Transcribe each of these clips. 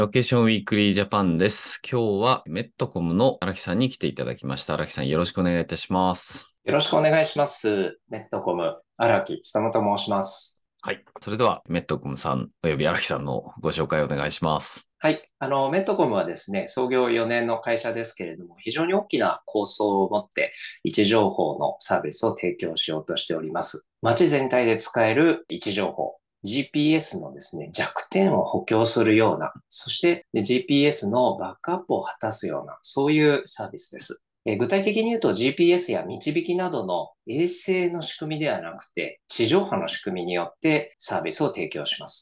ロケーションウィークリージャパンです。今日はメットコムの荒木さんに来ていただきました。荒木さんよろしくお願いいたします。 よろしくお願いします。ネットコム、荒木務と申します。 はい。それではメットコムさんおよび荒木さんのご紹介をお願いします。 はい。メットコムはですね、創業4年の会社ですけれども、非常に大きな構想を持って、位置情報のサービスを提供しようとしております。街全体で使える位置情報、GPS のですね、弱点を補強するような、そして GPS のバックアップを果たすような、そういうサービスです。具体的に言うと GPS や導きなどの衛星の仕組みではなくて、地上波の仕組みによってサービスを提供します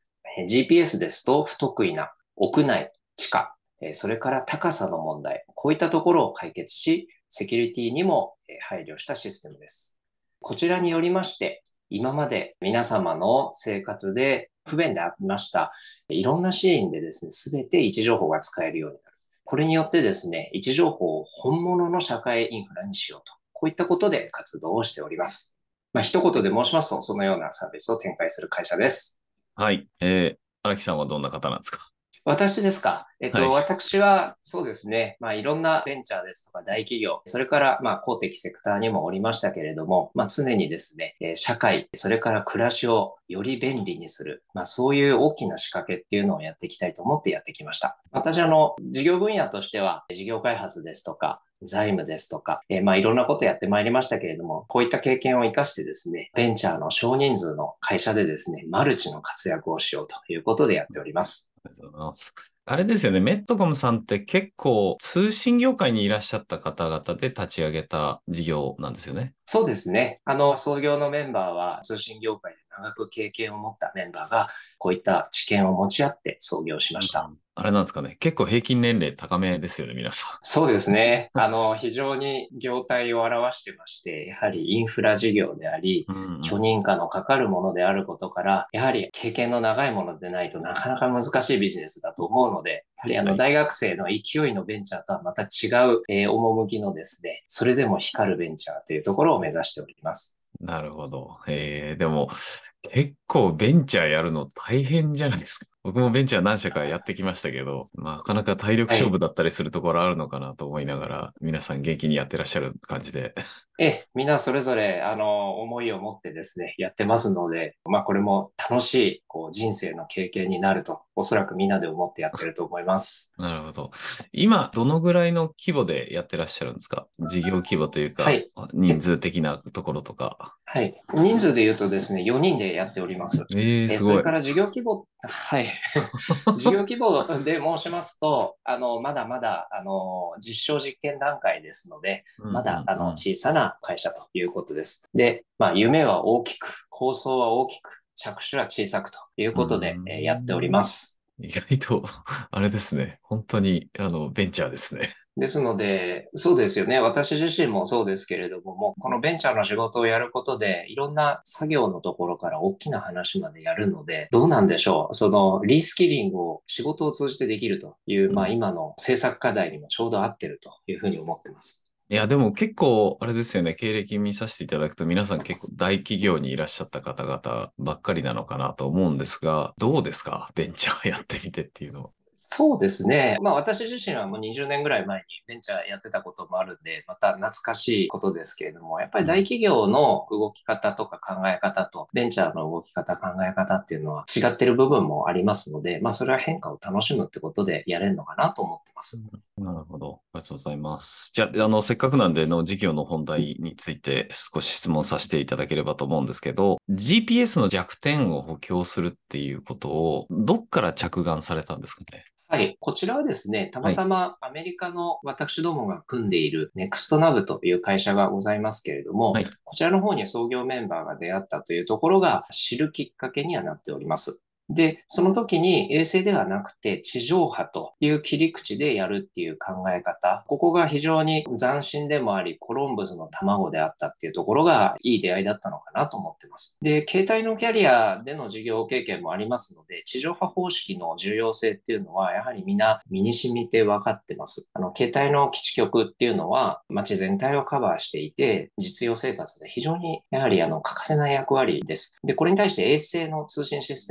。GPS ですと不得意な屋内、地下、それから高さの問題、こういったところを解決し、セキュリティにも配慮したシステムです。こちらによりまして、今まで皆様の生活で不便でありました、いろんなシーンでですね、すべて位置情報が使えるようになる。これによってですね、位置情報を本物の社会インフラにしようと。こういったことで活動をしております。一言で申しますと、そのようなサービスを展開する会社です。 はい。荒木さんはどんな方なんですか？ 私ですか。 はい。 私はそうですね。いろんなベンチャーですとか大企業、それから公的セクターにもおりましたけれども、常にですね、社会、それから暮らしをより便利にする、そういう大きな仕掛けっていうのをやっていきたいと思ってやってきました。私事業分野としては、事業開発ですとか、財務ですとか、いろんなことやってまいりましたけれども、こういった経験を活かしてですね、ベンチャーの少人数の会社でですね、マルチの活躍をしようということでやっております。 ありがとうございます。あれですよね。メットコムさんって結構通信業界にいらっしゃった方々で立ち上げた事業なんですよね。 そうですね。創業のメンバーは通信業界で長く経験を持ったメンバーが、こういった知見を持ち合って創業しました。 うん。あれなんですかね。結構平均年齢高めですよね、皆さそうですね。非常に業態を表してまして、やはりインフラ事業であり、 ん。うんうん。 許認可のかかるものであることから、やはり経験の長いものでないとなかなか難しいビジネスだと思うので、やはりはい。 大学生の勢いのベンチャーとはまた違う、趣のですね、それでも光るベンチャーというところを目指しております。 なるほど。でも、結構ベンチャーやるの大変じゃないですか。僕もベンチャー何社かやってきましたけど、なかなか体力はい。 勝負だったりするところあるのかなと思いながら、皆さん元気にやってらっしゃる感じで。 みんなそれぞれ、思いを持ってですね、やってますので、これも楽しい、人生の経験になると、おそらくみんなで思ってやってると思います。 なるほど。今、どのぐらいの規模でやってらっしゃるんですか？事業規模というか、 はい。 人数的なところとか。 はい。人数で言うとですね、4人でやっております。そすごい。 れから事業規模、はい。事業規模で申しますと、まだまだ、実証実験段階ですので、 うんまだ、 うんうん。 小さな会社ということです。で、夢は大きく、構想は大きく、着手は小さくといううーことで、やっておりん。 ます。 意外と、あれですね。本当に、ベンチャーですね。 ですので、そうですよね。私自身もそうですけれども、もうこのベンチャーの仕事をやることで、いろんな作業のところから大きな話までやるので、どうなんでしょう。そのリスキリングを仕事を通じてできるという、 うん。 今の制作課題にもちょうど合ってるというふうに思ってます。 いや、でも結構、あれですよね。経歴見させていただくと、皆さん結構大企業にいらっしゃった方々ばっかりなのかなと思うんですが、どうですかベンチャーやってみてっていうのは。 そうですね。私自身はもう20年ぐらい前にベンチャーやってたこともあるんで、また懐かしいことですけれども、やっぱり大うん。 企業の動き方とか考え方と、ベンチャーの動き方、考え方っていうのは違ってる部分もありますので、それは変化を楽しむってことでやれるのかなと思ってます。 うん。なるほど。ありがとうございます。じゃあ、せっかくなんでの事業の本題について少し質問させていただければと思うんですけど、GPS の弱点を補強するっていうことを、どっから着眼されたんですかね？ はい。こちらはですね、たはい。 またまアメリカの私どもが組んでいるネクストナブという会社がございますけれども、 はい。 こちらの方に創業メンバーが出会ったというところが知るきっかけにはなっております。で、その時に衛星ではなくて地上波という切り口でやるっていう考え方、ここが非常に斬新でもあり、コロンブスの卵であったっていうところがいい出会いだったのかなと思ってます。で、携帯のキャリアでの事業経験もありますので、地上波方式の重要性っていうのは、やはりみんな身に染みて分かってます。携帯の基地局っていうのは、街全体をカバーしていて、実用生活で非常にやはり欠かせない役割です。で、これに対して衛星の通信システムっていう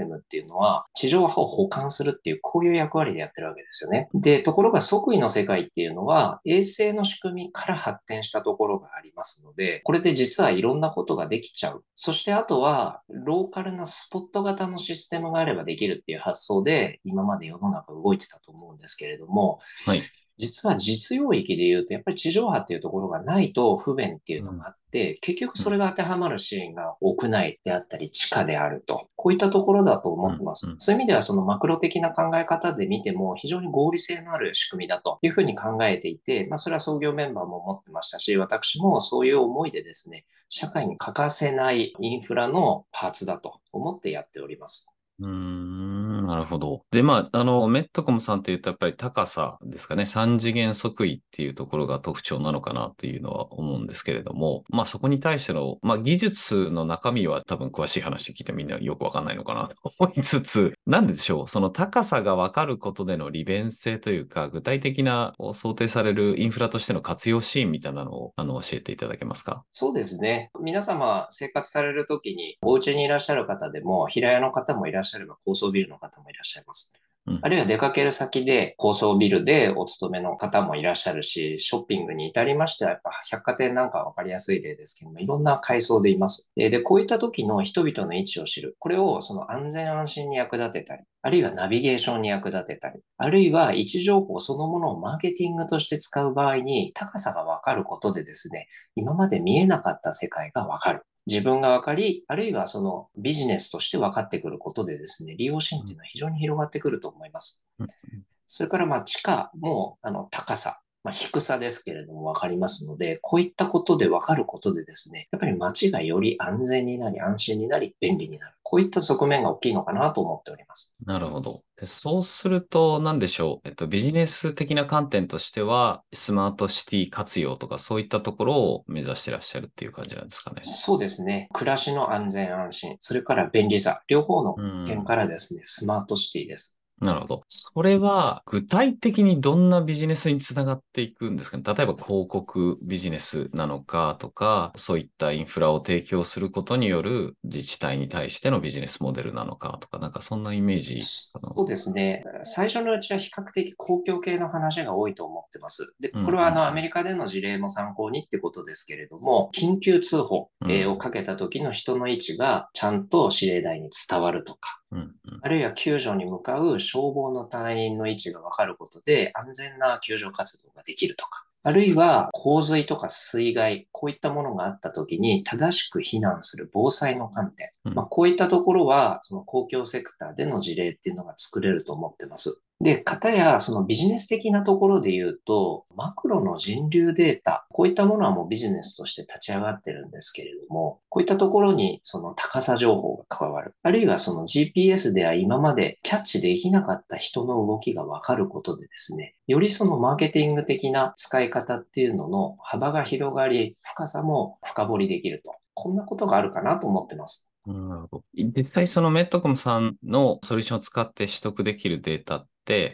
いうのは、地上波を補完するっていう、こういう役割でやってるわけですよね。で、ところが即位の世界っていうのは、衛星の仕組みから発展したところがありますので、これで実はいろんなことができちゃう。そしてあとは、ローカルなスポット型のシステムがあればできるっていう発想で、今まで世の中動いてたと思うんですけれども、 はい。 実は実用域で言うと、やっぱり地上波っていうところがないと不便っていうのがあって、結局それが当てはまるシーンが屋内であったり地下であると。こういったところだと思ってます。そういう意味ではそのマクロ的な考え方で見ても非常に合理性のある仕組みだというふうに考えていて、それは創業メンバーも思ってましたし、私もそういう思いでですね、社会に欠かせないインフラのパーツだと思ってやっております。 なるほど。で、メットコムさんって言うとやっぱり高さですかね。三次元測位っていうところが特徴なのかなというのは思うんですけれども、そこに対しての、技術の中身は多分詳しい話聞いてみんなよくわかんないのかなと思いつつ、なんでしょう。その高さがわかることでの利便性というか、具体的な想定されるインフラとしての活用シーンみたいなのを、教えていただけますか？ そうですね。皆様生活されるときに、お家にいらっしゃる方でも、平屋の方もいらっしゃれば、高層ビルの方もいらっしゃいます。 うん。 あるいは出かける先で高層ビルでお勤めの方もいらっしゃるし、ショッピングに至りましては、やっぱ百貨店なんかはわかりやすい例ですけども、いろんな階層でいます。で、こういった時の人々の位置を知る。これをその安全安心に役立てたり、あるいはナビゲーションに役立てたり、あるいは位置情報そのものをマーケティングとして使う場合に高さがわかることでですね、今まで見えなかった世界がわかる。自分が分かり、あるいはそのビジネスとして分かってくることでですね、利用シーンっていうのは非常に広がってくると思います。 うん。 それから地下も高さ、低さですけれども分かりますので、こういったことで分かることでですね、やっぱり街がより安全になり、安心になり、便利になる。こういった側面が大きいのかなと思っております。 なるほど。で、そうすると、何でしょう。ビジネス的な観点としては、スマートシティ活用とか、そういったところを目指してらっしゃるっていう感じなんですかね。 そうですね。暮らしの安全安心、それから便利さ、両方のう点ん。 からですね、スマートシティです。 なるほど。それは、具体的にどんなビジネスにつながっていくんですかね。例えば、広告ビジネスなのかとか、そういったインフラを提供することによる自治体に対してのビジネスモデルなのかとか、なんかそんなイメージかな。 そうですね。最初のうちは比較的公共系の話が多いと思ってます。で、 うん、 これはアメうん、 リカでの事例も参考にってことですけれども、緊急通報うん。 をかけた時の人の位置がちゃんと指令台に伝わるとか、 うん、うん。 あるいは救助に向かう消防の隊員の位置がわかることで安全な救助活動ができるとか、あるいは洪水とか水害、こういったものがあった時に正しく避難する防災の観点。 うん。 こういったところは、その公共セクターでの事例っていうのが作れると思ってます。で、かたや、そのビジネス的なところで言うと、マクロの人流データ、こういったものはもうビジネスとして立ち上がってるんですけれども、こういったところにその高さ情報が加わる。あるいはその GPS では今までキャッチできなかった人の動きがわかることでですね、よりそのマーケティング的な使い方っていうのの幅が広がり、深さも深掘りできると。こんなことがあるかなと思ってます。 なるほど。実際そのメットコムさんのソリューションを使って取得できるデータって、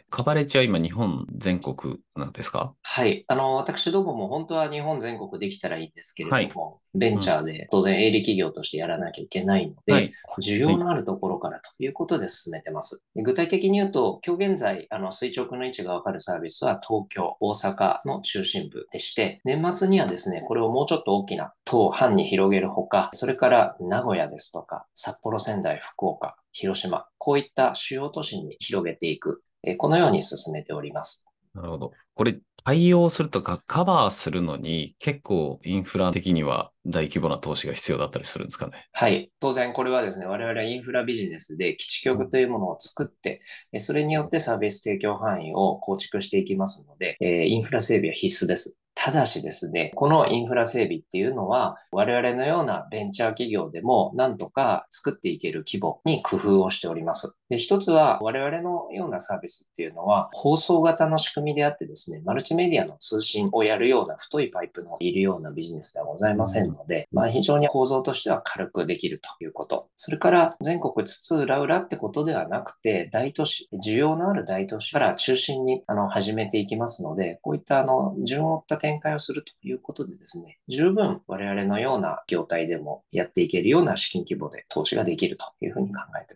カバレッジは今日本全国なんですか？ はい。私どもも本当は日本全国できたらいいんですけれはい。 ども、ベンうん。 チャーで当然営利企業としてやらなきゃいけないので、 はい。 需はい。 要のあるところからということで進めてます。具体的に言うと、今日現在、垂直の位置がわかるサービスは東京、大阪の中心部でして、年末にはですね、これをもうちょっと大きな東半に広げるほか、それから名古屋ですとか、札幌、仙台、福岡、広島、こういった主要都市に広げていく、このように進めております。 なるほど。これ、対応するとかカバーするのに結構インフラ的には大規模な投資が必要だったりするんですかね。 はい。当然、これはですね、我々はインフラビジネスで基地うん。 局というものを作って、それによってサービス提供範囲を構築していきますので、インフラ整備は必須です。ただしですね、このインフラ整備っていうのは、我々のようなベンチャー企業でもなんとか作っていける規模に工夫をしております。で、一つは我々のようなサービスっていうのは、放送型の仕組みであってですね、マルチメディアの通信をやるような太いパイプのいるようなビジネスではございませんうん。 ので、非常に構造としては軽くできるということ。それから全国津々浦々ってことではなくて、大都市、需要のある大都市から中心に始めていきますので、こういった順を追った展開をするということでですね、十分我々のような業態でもやっていけるような資金規模で投資ができるというふうに考えています。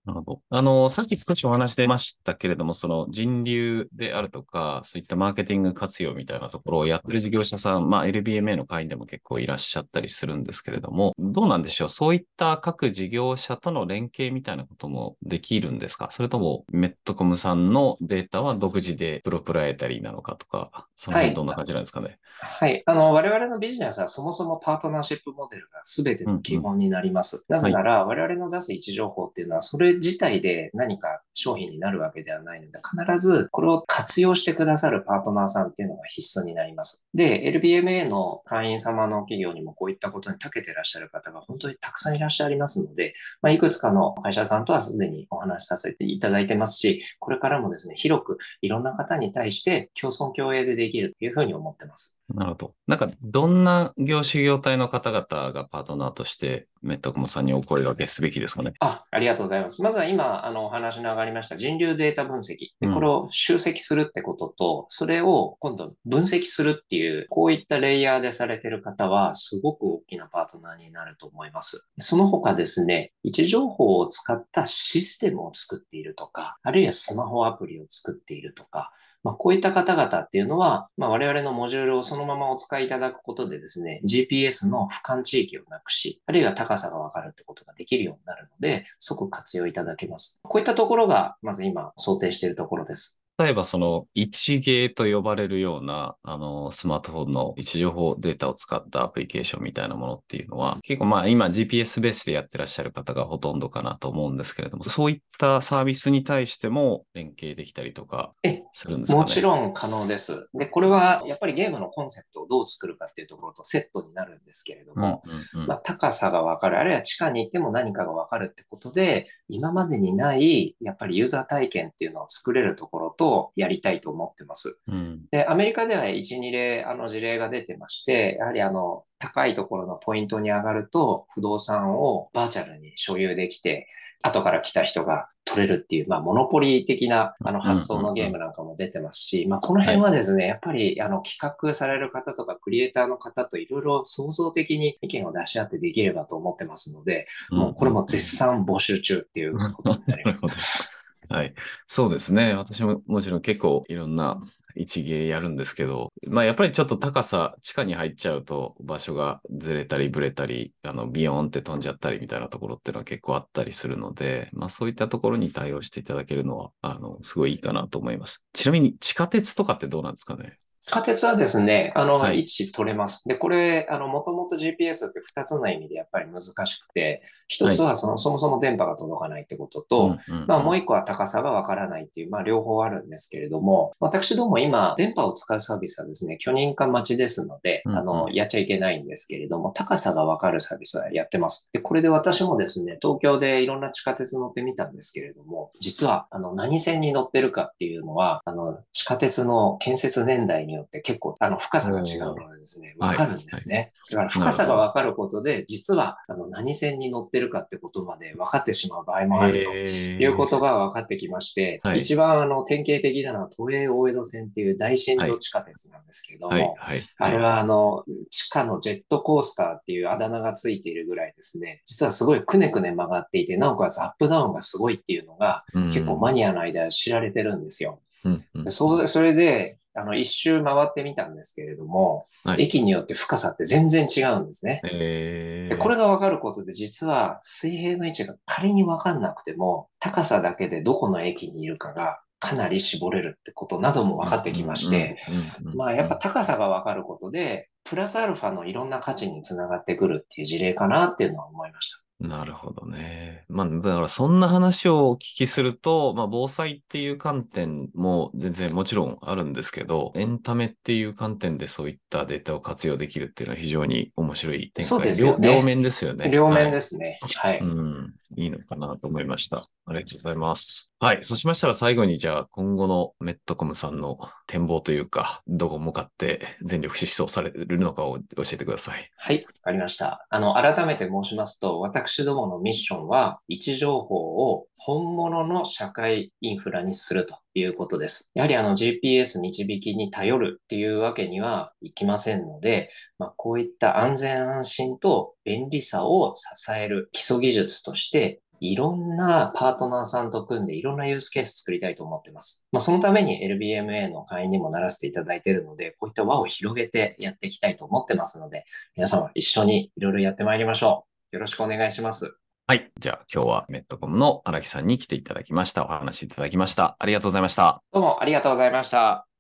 なるほど。さっき少しお話出ましたけれども、その人流であるとか、そういったマーケティング活用みたいなところをやってる事業者さん、まあ LBMA の会員でも結構いらっしゃったりするんですけれども、どうなんでしょう。そういった各事業者との連携みたいなこともできるんですか？それともメットコムさんのデータは独自でプロプライエタリーなのかとか、そのはい。 辺どんな感じなんですかね。 はい。我々のビジネスはそもそもパートナーシップモデルが全てのうんうん。 基本になります。なはい。 ぜなら、我々の出す位置情報っていうのは、それ自体で何か商品になるわけではないので、必ずこれを活用してくださるパートナーさんっていうのが必須になります。で、LBMA の会員様の企業にもこういったことに長けていらっしゃる方が本当にたくさんいらっしゃいますので、いくつかの会社さんとはすでにお話しさせていただいてますし、これからもですね、広くいろんな方に対して共存共栄でできるというふうに思ってます。 なるほど。なんか、どんな業種業態の方々がパートナーとしてメットコムさんにお声掛けすべきですかね。 ありがとうございます。まずは今、お話の上がりました人流データ分析。で、これうん。 を集積するってことと、それを今度分析するっていう、こういったレイヤーでされている方は、すごく大きなパートナーになると思います。その他ですね、位置情報を使ったシステムを作っているとか、あるいはスマホアプリを作っているとか、こういった方々っていうのは、我々のモジュールをそのままお使いいただくことでですね、GPS の俯瞰地域をなくし、あるいは高さがわかるってことができるようになるので、即活用いただけます。こういったところが、まず今想定しているところです。 例えばその一芸と呼ばれるような、スマートフォンの位置情報データを使ったアプリケーションみたいなものっていうのは、結構まあ今 GPS ベースでやってらっしゃる方がほとんどかなと思うんですけれども、そういったサービスに対しても連携できたりとかえ、 するんですもかね。 ちろん可能です。で、これはやっぱりゲームのコンセプトをどう作るかっていうところとセットになるんですけれどうん、 も、 うん、うん。 高さがわかる、あるいは地下に行っても何かがわかるってことで、今までにないやっぱりユーザー体験っていうのを作れるところとやりたいと思ってます。 うん、 で、アメリカでは1、2例、事例が出てまして、やはり高いところのポイントに上がると、不動産をバーチャルに所有できて、後から来た人が取れるっていう、モノポリー的なうん、 発想うん、うん。 のゲームなんかも出てますし、この辺はい。 はですね、やっぱり企画される方とかクリエイターの方といろいろ創造的に意見を出し合ってできればと思ってますので、 うん、うん、 もうこれもうん。 絶賛募集中っていうことになります。 なるほど。はい。そうですね。私ももちろん結構いろんな一芸やるんですけど、まあやっぱりちょっと高さ、地下に入っちゃうと場所がずれたりブレたり、ビヨーンって飛んじゃったりみたいなところっていうのは結構あったりするので、まあそういったところに対応していただけるのは、すごいいいかなと思います。ちなみに地下鉄とかってどうなんですかね？ 地下鉄はですね、 はい。 位置取れます。で、これ、もともと GPS って2つの意味でやっぱり難しくて、一はい。 つはそもそも電波が届かないってことと、 うん、うん、うん。 もう一個は高さがわからないっていう、両方あるんですけれども、私ども今、電波を使うサービスはですね、許認可待ちですので、 うん、うん。 やっちゃいけないんですけれども、高さがわかるサービスはやってます。で、これで私もですね、東京でいろんな地下鉄乗ってみたんですけれども、実は、何線に乗ってるかっていうのは、地下鉄の建設年代によって結構、深さが違うおー。 のでですね、わはい。 かるんではい。 すね。だから深なるほど。 さがわかることで、実は、何線に乗ってるかってことまで分かってしまう場合もあるというへえ。 ことが分かってきまして、 はい。 一番典型的なのは都営大江戸線っていう大深はい。 度地下鉄なんですけれどはい。 も、 はい。はい。 あれは地下のジェットコースターっていうあだ名がついているぐらいですね、実はすごいくねくね曲がっていて、なおかつアップダウンがすごいっていうのがうん。 結構マニアの間で知られてるんですよ。 うん。うん。 それで、一周回ってみたんですけれども、 はい。 駅によって深さって全然違うんですね。で、これえが分かることで、実は水平の位置が仮に分かんなくても、高さだけでどこの駅にいるかがかなり絞れるってことなどもうん。 分かってきましうん。 て、 うん。うん。 やっぱうん。 高さが分かることで、プラスアルファのいろんな価値につながってくるっていう事例かなっていうのは思いました。 なるほどね。まあ、だからそんな話をお聞きすると、まあ、防災っていう観点も全然もちろんあるんですけど、エンタメっていう観点でそういったデータを活用できるっていうのは非常に面白い展開。 そうですよね。 両面ですよね。 両面ではい。 すね。はうい。 ん、いいのかなと思いました。ありがとうございます。はい。そうしましたら最後にじゃあ今後のメットコムさんの展望というか、どこ向かって全力疾走されるのかを教えてください。 はい、わかりました。改めて申しますと、私どものミッションは、位置情報を本物の社会インフラにするということです。やはりGPS 導きに頼るっていうわけにはいきませんので、こういった安全安心と便利さを支える基礎技術として、 いろんなパートナーさんと組んでいろんなユースケース作りたいと思ってます。そのために LBMA の会員にもならせていただいているので、こういった輪を広げてやっていきたいと思ってますので、皆様一緒にいろいろやってまいりましょう。よろしくお願いします。 はい。じゃあ今日はメットコムの荒木さんに来ていただきました。お話しいただきました。ありがとうございました。 どうもありがとうございました。